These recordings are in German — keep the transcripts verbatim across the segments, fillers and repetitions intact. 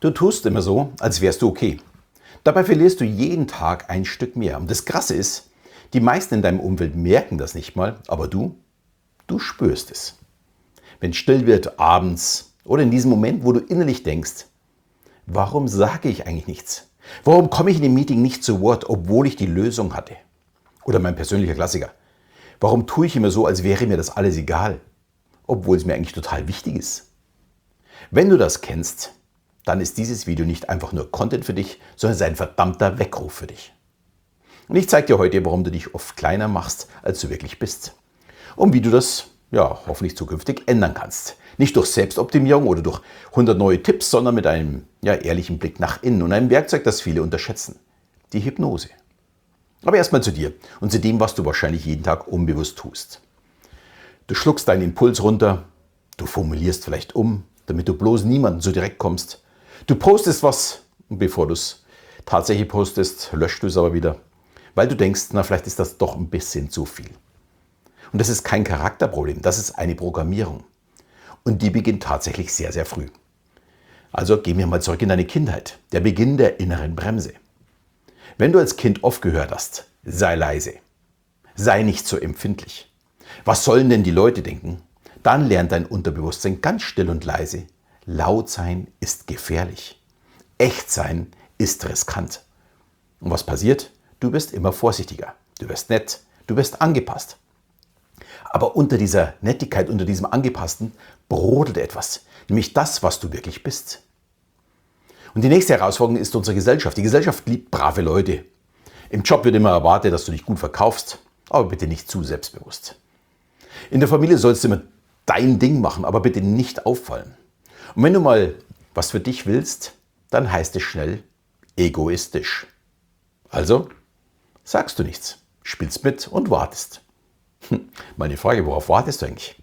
Du tust immer so, als wärst du okay. Dabei verlierst du jeden Tag ein Stück mehr. Und das Krasse ist, die meisten in deinem Umfeld merken das nicht mal, aber du, du spürst es. Wenn es still wird abends oder in diesem Moment, wo du innerlich denkst, warum sage ich eigentlich nichts? Warum komme ich in dem Meeting nicht zu Wort, obwohl ich die Lösung hatte? Oder mein persönlicher Klassiker. Warum tue ich immer so, als wäre mir das alles egal, obwohl es mir eigentlich total wichtig ist? Wenn du das kennst, dann ist dieses Video nicht einfach nur Content für dich, sondern es ist ein verdammter Weckruf für dich. Und ich zeige dir heute, warum du dich oft kleiner machst, als du wirklich bist. Und wie du das, ja, hoffentlich zukünftig ändern kannst. Nicht durch Selbstoptimierung oder durch hundert neue Tipps, sondern mit einem, ja, ehrlichen Blick nach innen und einem Werkzeug, das viele unterschätzen. Die Hypnose. Aber erstmal zu dir und zu dem, was du wahrscheinlich jeden Tag unbewusst tust. Du schluckst deinen Impuls runter, du formulierst vielleicht um, damit du bloß niemanden so direkt kommst. Du postest was und bevor du es tatsächlich postest, löscht du es aber wieder, weil du denkst, na vielleicht ist das doch ein bisschen zu viel. Und das ist kein Charakterproblem, das ist eine Programmierung. Und die beginnt tatsächlich sehr, sehr früh. Also gehen wir mal zurück in deine Kindheit, der Beginn der inneren Bremse. Wenn du als Kind oft gehört hast, sei leise, sei nicht so empfindlich. Was sollen denn die Leute denken? Dann lernt dein Unterbewusstsein ganz still und leise, laut sein ist gefährlich. Echt sein ist riskant. Und was passiert? Du bist immer vorsichtiger. Du wirst nett, du wirst angepasst. Aber unter dieser Nettigkeit, unter diesem Angepassten brodelt etwas. Nämlich das, was du wirklich bist. Und die nächste Herausforderung ist unsere Gesellschaft. Die Gesellschaft liebt brave Leute. Im Job wird immer erwartet, dass du dich gut verkaufst, aber bitte nicht zu selbstbewusst. In der Familie sollst du immer dein Ding machen, aber bitte nicht auffallen. Und wenn du mal was für dich willst, dann heißt es schnell egoistisch. Also sagst du nichts, spielst mit und wartest. Hm, meine Frage, worauf wartest du eigentlich?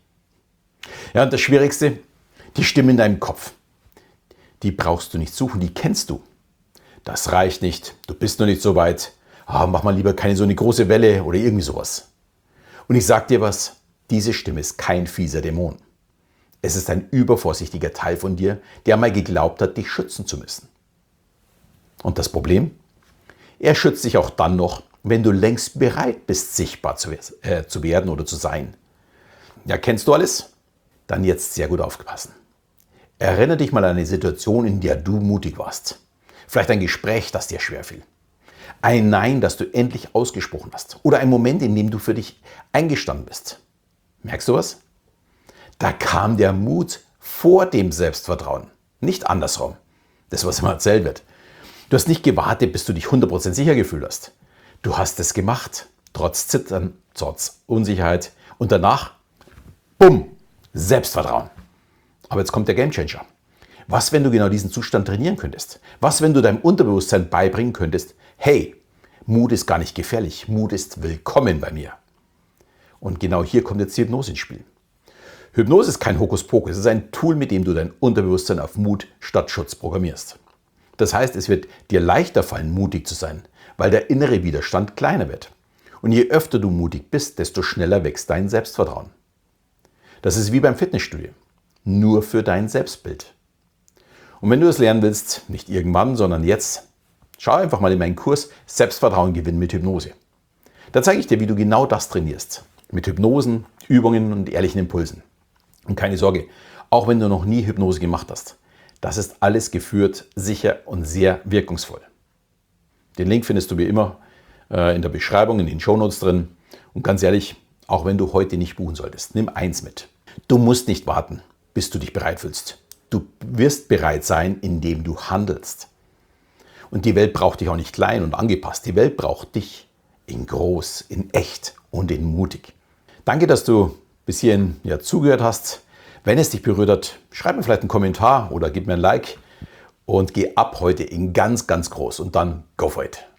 Ja, und das Schwierigste, die Stimme in deinem Kopf. Die brauchst du nicht suchen, die kennst du. Das reicht nicht, du bist noch nicht so weit. Ah, mach mal lieber keine so eine große Welle oder irgendwie sowas. Und ich sag dir was, diese Stimme ist kein fieser Dämon. Es ist ein übervorsichtiger Teil von dir, der mal geglaubt hat, dich schützen zu müssen. Und das Problem? Er schützt dich auch dann noch, wenn du längst bereit bist, sichtbar zu, äh, zu werden oder zu sein. Ja, kennst du alles? Dann jetzt sehr gut aufgepasst. Erinnere dich mal an eine Situation, in der du mutig warst. Vielleicht ein Gespräch, das dir schwerfiel. Ein Nein, das du endlich ausgesprochen hast. Oder ein Moment, in dem du für dich eingestanden bist. Merkst du was? Da kam der Mut vor dem Selbstvertrauen, nicht andersrum. Das, was immer erzählt wird. Du hast nicht gewartet, bis du dich hundert Prozent sicher gefühlt hast. Du hast es gemacht, trotz Zittern, trotz Unsicherheit. Und danach, bumm, Selbstvertrauen. Aber jetzt kommt der Gamechanger. Was, wenn du genau diesen Zustand trainieren könntest? Was, wenn du deinem Unterbewusstsein beibringen könntest, hey, Mut ist gar nicht gefährlich, Mut ist willkommen bei mir. Und genau hier kommt jetzt die Hypnose ins Spiel. Hypnose ist kein Hokuspokus, es ist ein Tool, mit dem du dein Unterbewusstsein auf Mut statt Schutz programmierst. Das heißt, es wird dir leichter fallen, mutig zu sein, weil der innere Widerstand kleiner wird. Und je öfter du mutig bist, desto schneller wächst dein Selbstvertrauen. Das ist wie beim Fitnessstudio, nur für dein Selbstbild. Und wenn du das lernen willst, nicht irgendwann, sondern jetzt, schau einfach mal in meinen Kurs Selbstvertrauen gewinnen mit Hypnose. Da zeige ich dir, wie du genau das trainierst. Mit Hypnosen, Übungen und ehrlichen Impulsen. Und keine Sorge, auch wenn du noch nie Hypnose gemacht hast, das ist alles geführt, sicher und sehr wirkungsvoll. Den Link findest du wie immer äh, in der Beschreibung, in den Shownotes drin. Und ganz ehrlich, auch wenn du heute nicht buchen solltest, nimm eins mit. Du musst nicht warten, bis du dich bereit fühlst. Du wirst bereit sein, indem du handelst. Und die Welt braucht dich auch nicht klein und angepasst. Die Welt braucht dich in groß, in echt und in mutig. Danke, dass du bis hierhin ja, zugehört hast. Wenn es dich berührt hat, schreib mir vielleicht einen Kommentar oder gib mir ein Like und geh ab heute in ganz, ganz groß und dann go for it.